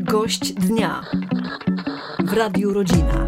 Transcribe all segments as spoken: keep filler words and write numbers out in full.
Gość dnia w Radiu Rodzina.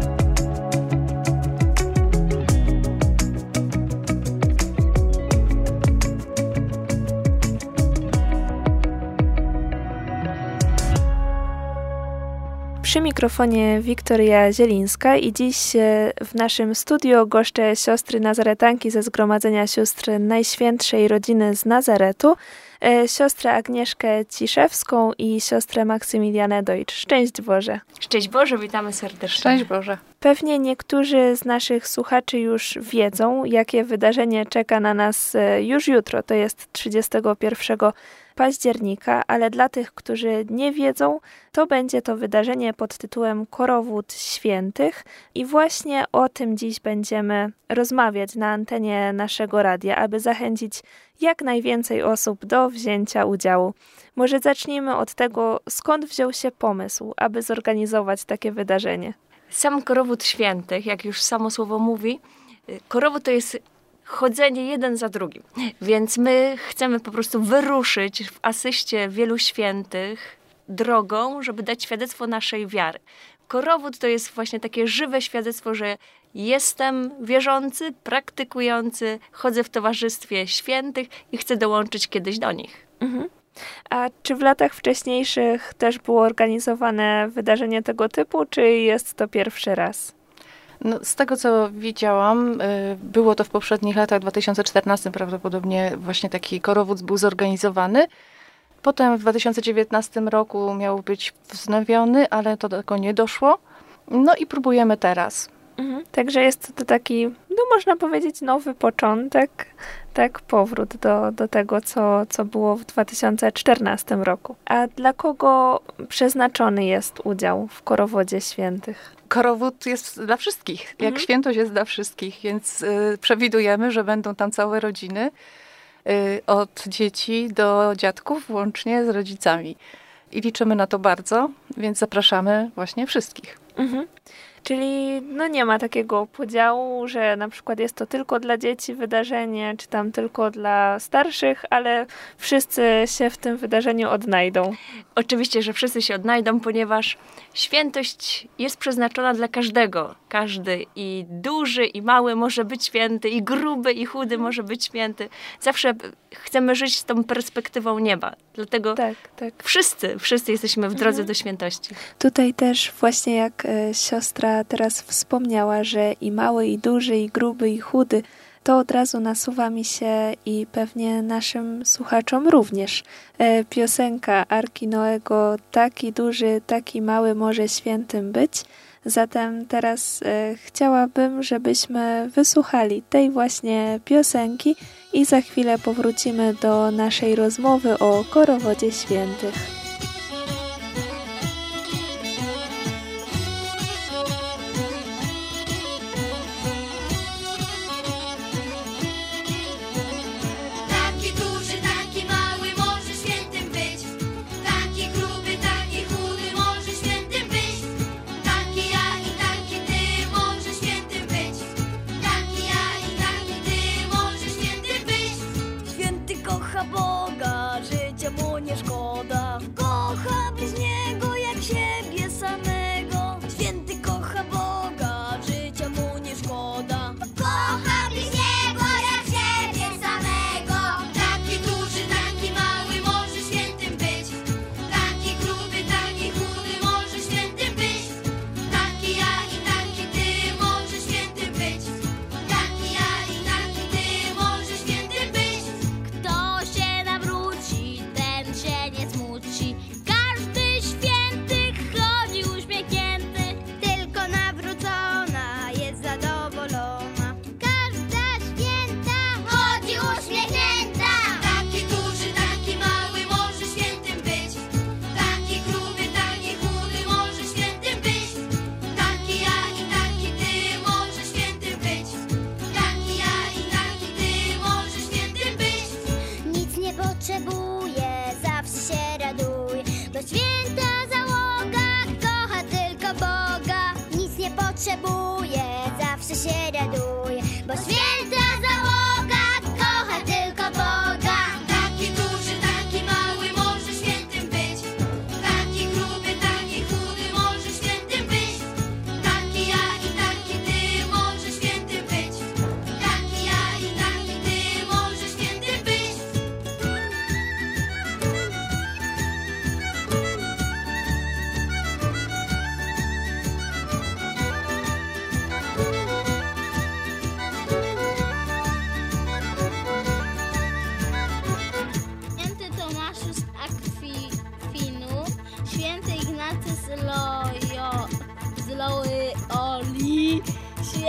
Przy mikrofonie Wiktoria Zielińska i dziś w naszym studiu goszczę siostry nazaretanki ze Zgromadzenia Sióstr Najświętszej Rodziny z Nazaretu, siostrę Agnieszkę Ciszewską i siostrę Maksymilianę Deutsch. Szczęść Boże. Szczęść Boże, witamy serdecznie. Szczęść Boże. Pewnie niektórzy z naszych słuchaczy już wiedzą, jakie wydarzenie czeka na nas już jutro, to jest trzydziestego pierwszego października, ale dla tych, którzy nie wiedzą, to będzie to wydarzenie pod tytułem Korowód Świętych i właśnie o tym dziś będziemy rozmawiać na antenie naszego radia, aby zachęcić jak najwięcej osób do wzięcia udziału. Może zacznijmy od tego, skąd wziął się pomysł, aby zorganizować takie wydarzenie. Sam Korowód Świętych, jak już samo słowo mówi, korowód to jest chodzenie jeden za drugim. Więc my chcemy po prostu wyruszyć w asyście wielu świętych drogą, żeby dać świadectwo naszej wiary. Korowód to jest właśnie takie żywe świadectwo, że jestem wierzący, praktykujący, chodzę w towarzystwie świętych i chcę dołączyć kiedyś do nich. Mhm. A czy w latach wcześniejszych też było organizowane wydarzenie tego typu, czy jest to pierwszy raz? No, z tego, co widziałam, było to w poprzednich latach, w dwa tysiące czternastym prawdopodobnie właśnie taki korowód był zorganizowany. Potem w dwa tysiące dziewiętnastym roku miał być wznowiony, ale to do tego nie doszło. No i próbujemy teraz. Mhm. Także jest to taki, no można powiedzieć, nowy początek, tak, powrót do, do tego, co, co było w dwa tysiące czternastym roku. A dla kogo przeznaczony jest udział w Korowodzie Świętych? Korowód jest dla wszystkich, jak Mhm. świętość jest dla wszystkich, więc y, przewidujemy, że będą tam całe rodziny, y, od dzieci do dziadków, łącznie z rodzicami. I liczymy na to bardzo, więc zapraszamy właśnie wszystkich. Mhm. Czyli no nie ma takiego podziału, że na przykład jest to tylko dla dzieci wydarzenie, czy tam tylko dla starszych, ale wszyscy się w tym wydarzeniu odnajdą. Oczywiście, że wszyscy się odnajdą, ponieważ świętość jest przeznaczona dla każdego. Każdy i duży, i mały może być święty, i gruby, i chudy może być święty. Zawsze chcemy żyć z tą perspektywą nieba. Dlatego Tak, tak. wszyscy, wszyscy jesteśmy w drodze Mhm. do świętości. Tutaj też właśnie jak e, siostra teraz wspomniała, że i mały, i duży, i gruby, i chudy, to od razu nasuwa mi się i pewnie naszym słuchaczom również e, piosenka Arki Noego taki duży, taki mały może świętym być. Zatem teraz e, chciałabym, żebyśmy wysłuchali tej właśnie piosenki i za chwilę powrócimy do naszej rozmowy o Korowodzie Świętych. Taki duży, taki mały może świętym być. Taki gruby, taki chudy może świętym być. Taki ja i taki ty może świętym być. Taki ja i taki ty może świętym być. Święty kocha Boga, życia mu nie szkoda. Kocha bliźniego jak siebie samego. Święty kocha Boga, życia mu nie szkoda. Kocha bliźniego jak siebie samego. Taki duży, taki mały może świętym być. Taki gruby, taki chudy może świętym być. Taki ja i taki ty może świętym być. Taki ja i taki ty może świętym być. Kto się nawróci, ten się nie smuci.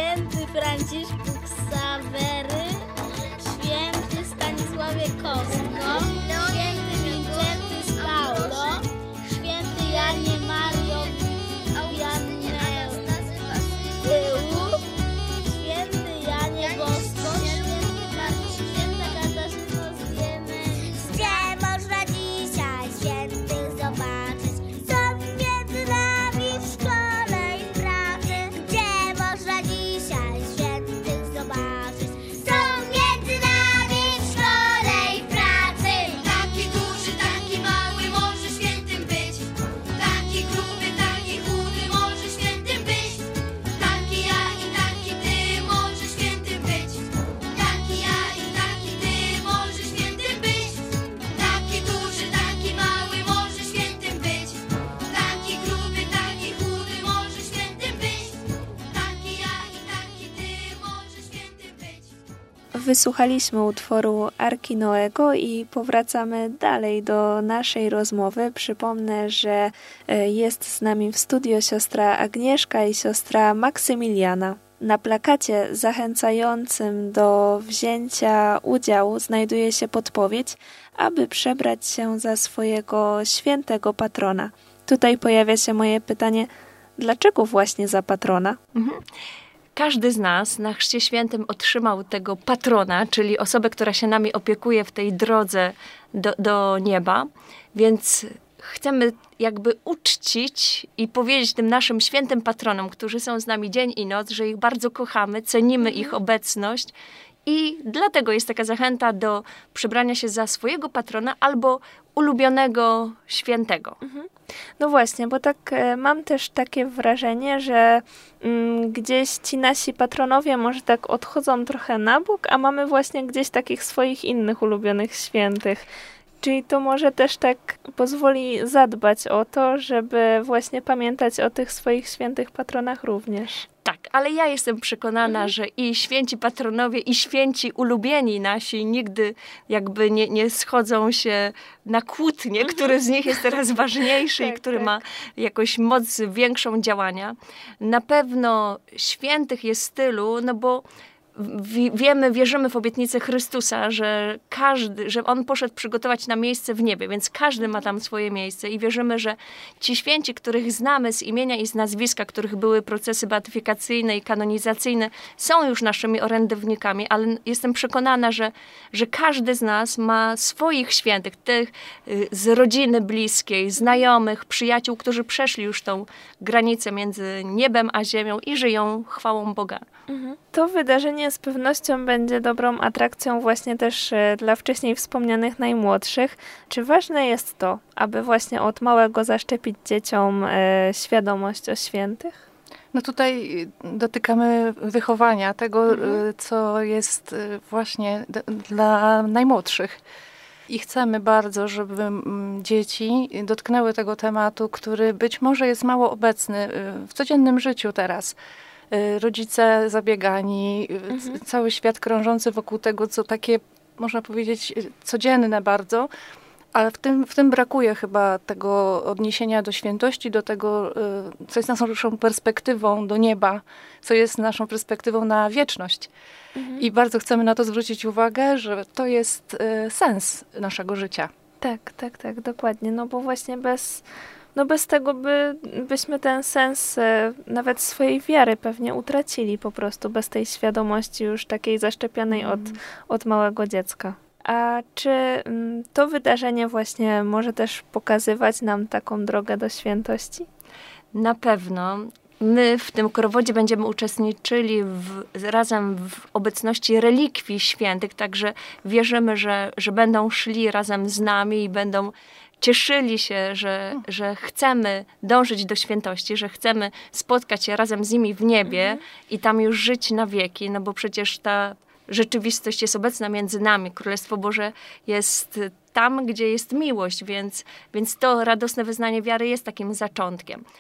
święty Franciszku Ksawery, święty Stanisławie Kostko, święty Wincenty Paulo, święty Janie Mario Vianney, święty Janie Bosko, święty Marcin, święta Katarzyna z Wiemy. Gdzie można dzisiaj świętych zobaczyć? Są między nami w szkole i w pracy. Gdzie można dzisiaj świętych zobaczyć? Są między nami w szkole i w pracy. Taki duży, taki mały może świętym być. Taki gruby, taki chudy może świętym być. Taki ja i taki ty może świętym być. Taki ja i taki ty może świętym być. Taki duży, taki mały może świętym być. Taki gruby, taki chudy może świętym być. Taki ja i taki ty może świętym być. Wysłuchaliśmy utworu Arki Noego i powracamy dalej do naszej rozmowy. Przypomnę, że e, jest z nami w studio siostra Agnieszka i siostra Maksymiliana. Na plakacie zachęcającym do wzięcia udziału znajduje się podpowiedź, aby przebrać się za swojego świętego patrona. Tutaj pojawia się moje pytanie, dlaczego właśnie za patrona? Każdy z nas na Chrzcie Świętym otrzymał tego patrona, czyli osobę, która się nami opiekuje w tej drodze do, do nieba, więc chcemy jakby uczcić i powiedzieć tym naszym świętym patronom, którzy są z nami dzień i noc, że ich bardzo kochamy, cenimy ich obecność i dlatego jest taka zachęta do przebrania się za swojego patrona albo ulubionego świętego. No właśnie, bo tak e, mam też takie wrażenie, że mm, gdzieś ci nasi patronowie może tak odchodzą trochę na bok, a mamy właśnie gdzieś takich swoich innych ulubionych świętych. Czyli to może też tak pozwoli zadbać o to, żeby właśnie pamiętać o tych swoich świętych patronach również. Tak, ale ja jestem przekonana, mhm. że i święci patronowie, i święci ulubieni nasi nigdy jakby nie, nie schodzą się na kłótnię, mhm. który z nich jest teraz ważniejszy tak, i który tak. ma jakąś moc większą działania. Na pewno świętych jest tylu, no bo wiemy, wierzymy w obietnicę Chrystusa, że każdy, że On poszedł przygotować nam miejsce w niebie, więc każdy ma tam swoje miejsce i wierzymy, że ci święci, których znamy z imienia i z nazwiska, których były procesy beatyfikacyjne i kanonizacyjne, są już naszymi orędownikami, ale jestem przekonana, że, że każdy z nas ma swoich świętych, tych z rodziny bliskiej, znajomych, przyjaciół, którzy przeszli już tą granicę między niebem a ziemią i żyją chwałą Boga. Mhm. To wydarzenie z pewnością będzie dobrą atrakcją właśnie też e, dla wcześniej wspomnianych najmłodszych. Czy ważne jest to, aby właśnie od małego zaszczepić dzieciom e, świadomość o świętych? No tutaj dotykamy wychowania, tego, mhm. co jest właśnie d- dla najmłodszych. I chcemy bardzo, żeby dzieci dotknęły tego tematu, który być może jest mało obecny w codziennym życiu teraz. Rodzice zabiegani, mhm. cały świat krążący wokół tego, co takie, można powiedzieć, codzienne bardzo, ale w tym, w tym brakuje chyba tego odniesienia do świętości, do tego, co jest naszą perspektywą do nieba, co jest naszą perspektywą na wieczność. Mhm. I bardzo chcemy na to zwrócić uwagę, że to jest sens naszego życia. Tak, tak, tak, dokładnie, no bo właśnie bez... No bez tego by, byśmy ten sens e, nawet swojej wiary pewnie utracili po prostu, bez tej świadomości już takiej zaszczepionej mm. od, od małego dziecka. A czy m, to wydarzenie właśnie może też pokazywać nam taką drogę do świętości? Na pewno. My w tym korowodzie będziemy uczestniczyli w, razem w obecności relikwii świętych, także wierzymy, że, że będą szli razem z nami i będą cieszyli się, że, że chcemy dążyć do świętości, że chcemy spotkać się razem z nimi w niebie mhm. i tam już żyć na wieki, no bo przecież ta rzeczywistość jest obecna między nami. Królestwo Boże jest tam, gdzie jest miłość, więc, więc to radosne wyznanie wiary jest takim zaczątkiem.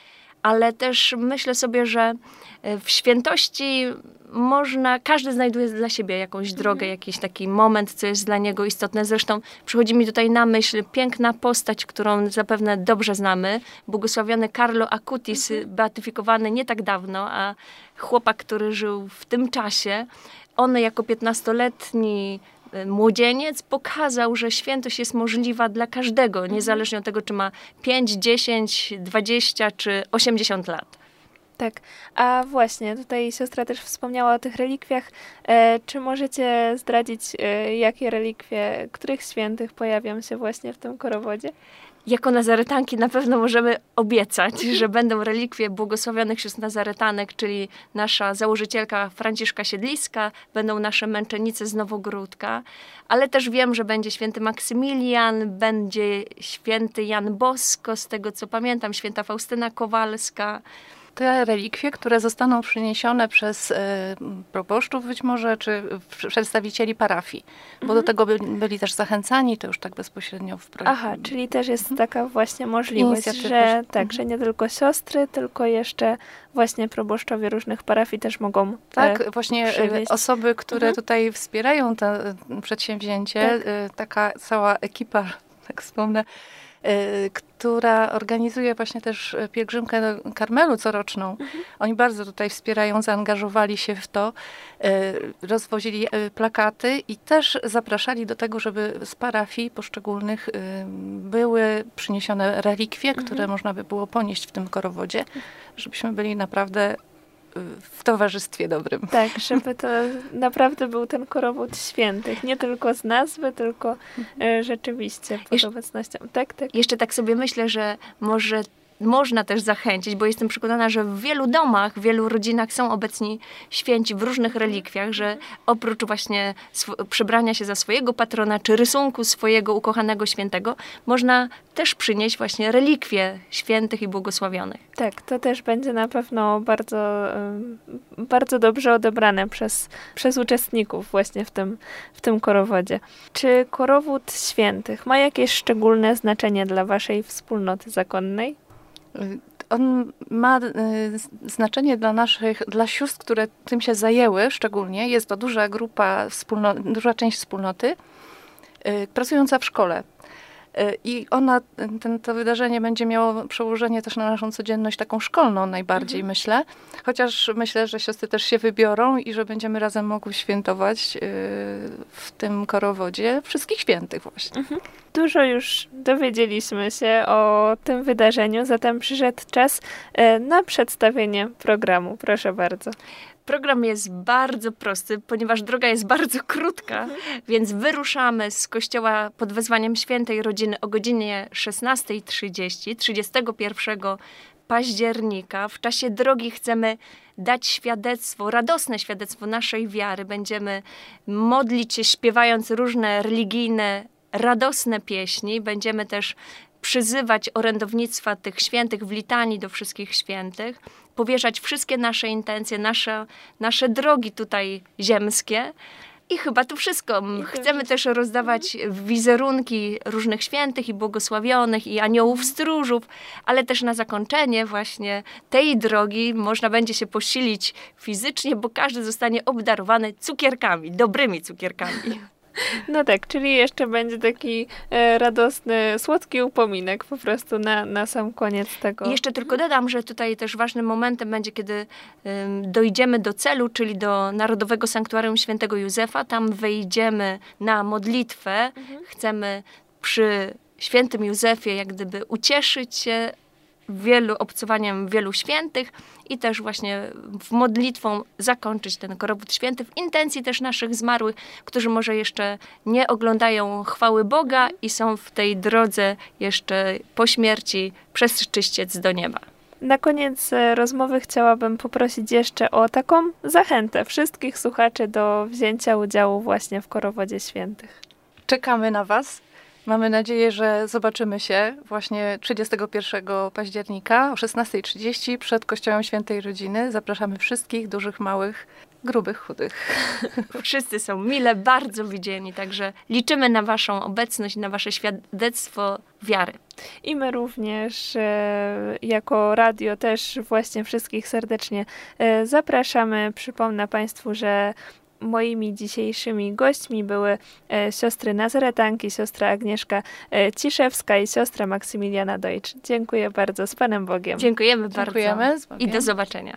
ale też myślę sobie, że w świętości można, każdy znajduje dla siebie jakąś drogę, jakiś taki moment, co jest dla niego istotne. Zresztą przychodzi mi tutaj na myśl piękna postać, którą zapewne dobrze znamy, błogosławiony Carlo Acutis, beatyfikowany nie tak dawno, a chłopak, który żył w tym czasie. On jako piętnastoletni młodzieniec pokazał, że świętość jest możliwa dla każdego, niezależnie od tego, czy ma pięć, dziesięć, dwadzieścia czy osiemdziesiąt lat. Tak, a właśnie tutaj siostra też wspomniała o tych relikwiach. E, czy możecie zdradzić, e, jakie relikwie, których świętych pojawią się właśnie w tym korowodzie? Jako nazaretanki na pewno możemy obiecać, że będą relikwie błogosławionych sióstr nazaretanek, czyli nasza założycielka Franciszka Siedliska, będą nasze męczennice z Nowogródka, ale też wiem, że będzie święty Maksymilian, będzie święty Jan Bosko, z tego co pamiętam, święta Faustyna Kowalska. Te relikwie, które zostaną przyniesione przez e, proboszczów być może, czy przedstawicieli parafii, bo Mhm. do tego by, byli też zachęcani, to już tak bezpośrednio w projekcie. Aha, czyli też jest taka właśnie możliwość, Inicjatywa, że że- tak, mhm. że nie tylko siostry, tylko jeszcze właśnie proboszczowie różnych parafii też mogą Tak, e, właśnie e, przywieźć. osoby, które Mhm. tutaj wspierają to e, przedsięwzięcie, Tak. e, taka cała ekipa, tak wspomnę, e, która organizuje właśnie też pielgrzymkę do Karmelu coroczną. Mhm. Oni bardzo tutaj wspierają, zaangażowali się w to, e, rozwozili e, plakaty i też zapraszali do tego, żeby z parafii poszczególnych e, były przyniesione relikwie, Mhm. które można by było ponieść w tym korowodzie, żebyśmy byli naprawdę w towarzystwie dobrym. Tak, żeby to naprawdę był ten korowód świętych. Nie tylko z nazwy, tylko e, rzeczywiście pod Jeszcze- obecnością. Tak, tak. Jeszcze tak sobie myślę, że może można też zachęcić, bo jestem przekonana, że w wielu domach, w wielu rodzinach są obecni święci w różnych relikwiach, że oprócz właśnie sw- przebrania się za swojego patrona, czy rysunku swojego ukochanego świętego, można też przynieść właśnie relikwie świętych i błogosławionych. Tak, to też będzie na pewno bardzo, em, bardzo dobrze odebrane przez, przez uczestników właśnie w tym, w tym korowodzie. Czy korowód świętych ma jakieś szczególne znaczenie dla waszej wspólnoty zakonnej? On ma y, znaczenie dla naszych, dla sióstr, które tym się zajęły szczególnie. Jest to duża grupa, wspólno, duża część wspólnoty y, pracująca w szkole. Y, I ona, ten, to wydarzenie będzie miało przełożenie też na naszą codzienność taką szkolną najbardziej, Mhm. myślę. Chociaż myślę, że siostry też się wybiorą i że będziemy razem mogły świętować y, w tym korowodzie wszystkich świętych właśnie. Dużo już dowiedzieliśmy się o tym wydarzeniu, zatem przyszedł czas e, na przedstawienie programu. Proszę bardzo. Program jest bardzo prosty, ponieważ droga jest bardzo krótka, więc wyruszamy z kościoła pod wezwaniem Świętej Rodziny o godzinie szesnasta trzydzieści, trzydziestego pierwszego października. W czasie drogi chcemy dać świadectwo, radosne świadectwo naszej wiary. Będziemy modlić się, śpiewając różne religijne, radosne pieśni. Będziemy też przyzywać orędownictwa tych świętych w litanii do wszystkich świętych, powierzać wszystkie nasze intencje, nasze, nasze drogi tutaj ziemskie. I chyba to wszystko. Chcemy też rozdawać wizerunki różnych świętych i błogosławionych i aniołów stróżów, ale też na zakończenie właśnie tej drogi można będzie się posilić fizycznie, bo każdy zostanie obdarowany cukierkami, dobrymi cukierkami. No tak, czyli jeszcze będzie taki e, radosny, słodki upominek po prostu na, na sam koniec tego. I jeszcze tylko dodam, że tutaj też ważnym momentem będzie, kiedy ym, dojdziemy do celu, czyli do Narodowego Sanktuarium Świętego Józefa. Tam wejdziemy na modlitwę. Chcemy przy Świętym Józefie jak gdyby ucieszyć się wielu obcowaniem wielu świętych i też właśnie w modlitwą zakończyć ten korowód święty w intencji też naszych zmarłych, którzy może jeszcze nie oglądają chwały Boga i są w tej drodze jeszcze po śmierci przez czyściec do nieba. Na koniec e, rozmowy chciałabym poprosić jeszcze o taką zachętę wszystkich słuchaczy do wzięcia udziału właśnie w korowodzie świętych. Czekamy na Was. Mamy nadzieję, że zobaczymy się właśnie trzydziestego pierwszego października o szesnasta trzydzieści przed Kościołem Świętej Rodziny. Zapraszamy wszystkich, dużych, małych grubych, chudych. Wszyscy są mile, bardzo widziani, także liczymy na waszą obecność, na wasze świadectwo wiary. I my również e, jako radio też właśnie wszystkich serdecznie e, zapraszamy. Przypomnę Państwu, że moimi dzisiejszymi gośćmi były e, siostry Nazaretanki, siostra Agnieszka e, Ciszewska i siostra Maksymiliana Deutsch. Dziękuję bardzo, z Panem Bogiem. Dziękujemy, Dziękujemy, bardzo z Bogiem. i do zobaczenia.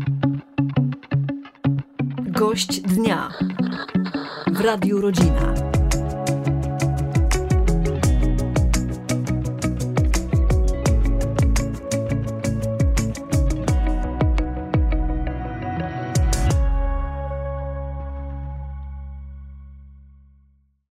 Gość dnia w Radiu Rodzina.